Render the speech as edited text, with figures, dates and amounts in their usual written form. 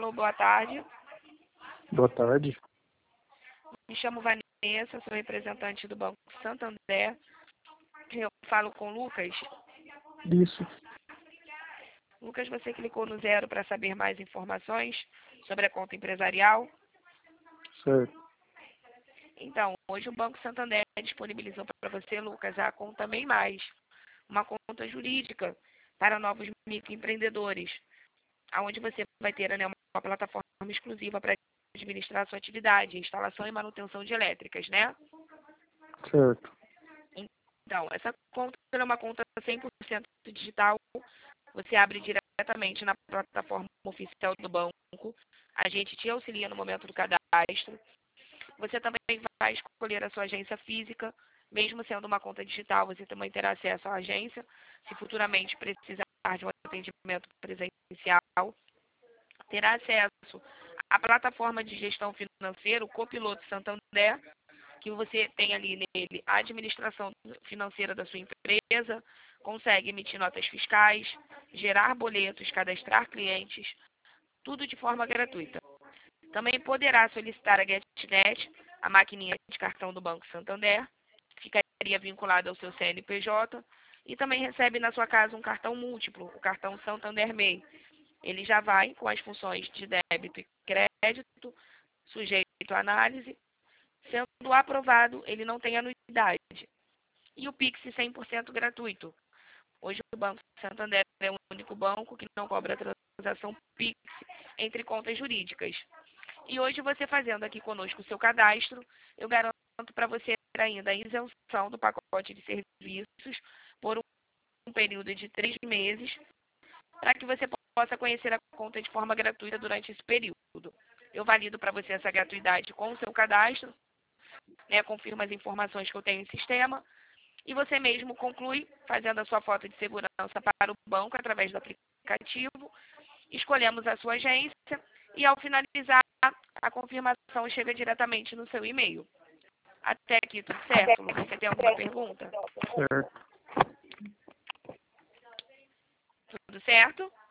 Alô, boa tarde. Boa tarde. Me chamo Vanessa, sou representante do Banco Santander. Eu falo com o Lucas. Isso. Lucas, você clicou no 0 para saber mais informações sobre a conta empresarial? Certo. Então, hoje o Banco Santander disponibilizou para você, Lucas, a conta Bem Mais, uma conta jurídica para novos microempreendedores, onde você vai ter, né, uma plataforma exclusiva para administrar a sua atividade, instalação e manutenção de elétricas, né? Certo. Então, essa conta é uma conta 100% digital. Você abre diretamente na plataforma oficial do banco. A gente te auxilia no momento do cadastro. Você também vai escolher a sua agência física. Mesmo sendo uma conta digital, você também terá acesso à agência. Se futuramente precisar de um atendimento presencial, terá acesso à plataforma de gestão financeira, o Copiloto Santander, que você tem ali nele a administração financeira da sua empresa, consegue emitir notas fiscais, gerar boletos, cadastrar clientes, tudo de forma gratuita. Também poderá solicitar a GetNet, a maquininha de cartão do Banco Santander, que ficaria vinculada ao seu CNPJ, e também recebe na sua casa um cartão múltiplo, o cartão Santander MEI. Ele já vai com as funções de débito e crédito, sujeito à análise. Sendo aprovado, ele não tem anuidade. E o Pix 100% gratuito. Hoje o Banco Santander é o único banco que não cobra transação Pix entre contas jurídicas. E hoje você fazendo aqui conosco o seu cadastro, eu garanto para você ainda a isenção do pacote de serviços por um período de 3 meses, para que você possa conhecer a conta de forma gratuita durante esse período. Eu valido para você essa gratuidade com o seu cadastro, né, confirma as informações que eu tenho em sistema, e você mesmo conclui fazendo a sua foto de segurança para o banco através do aplicativo. Escolhemos a sua agência e, ao finalizar, a confirmação chega diretamente no seu e-mail. Até aqui, tudo certo, Lucas? Você tem alguma pergunta? Certo. Tudo certo?